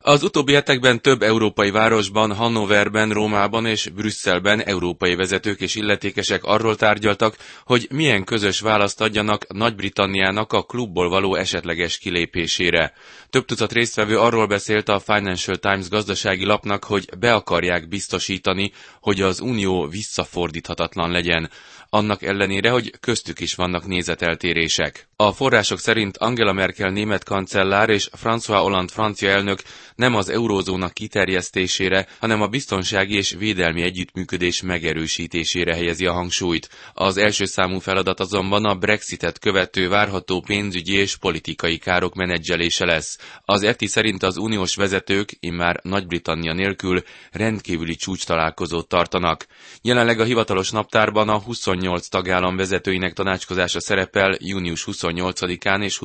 Az utóbbi hetekben több európai városban, Hannoverben, Rómában és Brüsszelben európai vezetők és illetékesek arról tárgyaltak, hogy milyen közös választ adjanak Nagy-Britanniának a klubból való esetleges kilépésére. Több tucat résztvevő arról beszélt a Financial Times gazdasági lapnak, hogy be akarják biztosítani, hogy az unió visszafordíthatatlan legyen, annak ellenére, hogy köztük is vannak nézeteltérések. A források szerint Angela Merkel német kancellár és François Hollande francia elnök nem az eurózóna kiterjesztésére, hanem a biztonsági és védelmi együttműködés megerősítésére helyezi a hangsúlyt. Az első számú feladat azonban a Brexitet követő várható pénzügyi és politikai károk menedzselése lesz. Az FT szerint az uniós vezetők immár Nagy-Britannia nélkül rendkívüli csúcstalálkozót tartanak. Jelenleg a hivatalos naptárban a 28 tagállam vezetőinek tanácskozása szerepel június 28-án és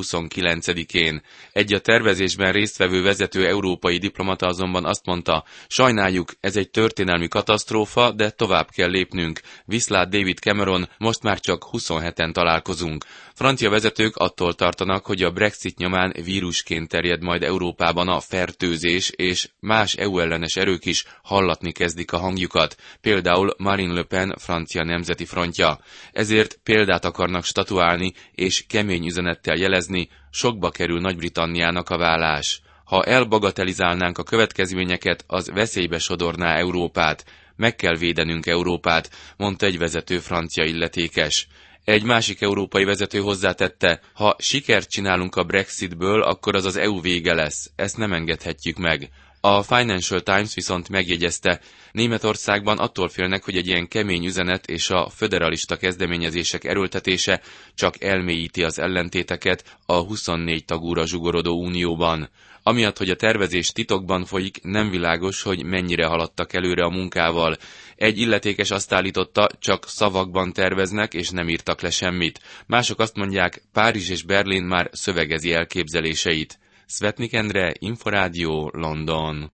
29-én. Egy a tervezésben résztvevő vezető európai diplomata azonban azt mondta, sajnáljuk, ez egy történelmi katasztrófa, de tovább kell lépnünk. Viszlát David Cameron, most már csak 27-en találkozunk. Francia vezetők attól tartanak, hogy a Brexit nyomán vírusként terjed majd Európában a fertőzés, és más EU-ellenes erők is hallatni kezdik a hangjukat, például Marine Le Pen francia nemzeti frontja. Ezért példát akarnak statuálni, és kemény üzenettel jelezni, sokba kerül Nagy-Britanniának a válás. Ha elbagatelizálnánk a következményeket, az veszélybe sodorná Európát. Meg kell védenünk Európát, mondta egy vezető francia illetékes. Egy másik európai vezető hozzátette, ha sikert csinálunk a Brexitből, akkor az EU vége lesz. Ezt nem engedhetjük meg. A Financial Times viszont megjegyezte, Németországban attól félnek, hogy egy ilyen kemény üzenet és a föderalista kezdeményezések erőltetése csak elmélyíti az ellentéteket a 24 tagúra zsugorodó unióban. Amiatt, hogy a tervezés titokban folyik, nem világos, hogy mennyire haladtak előre a munkával. Egy illetékes azt állította, csak szavakban terveznek, és nem írtak le semmit. Mások azt mondják, Párizs és Berlin már szövegezi elképzeléseit. Svetnik Endre, Inforádió, London.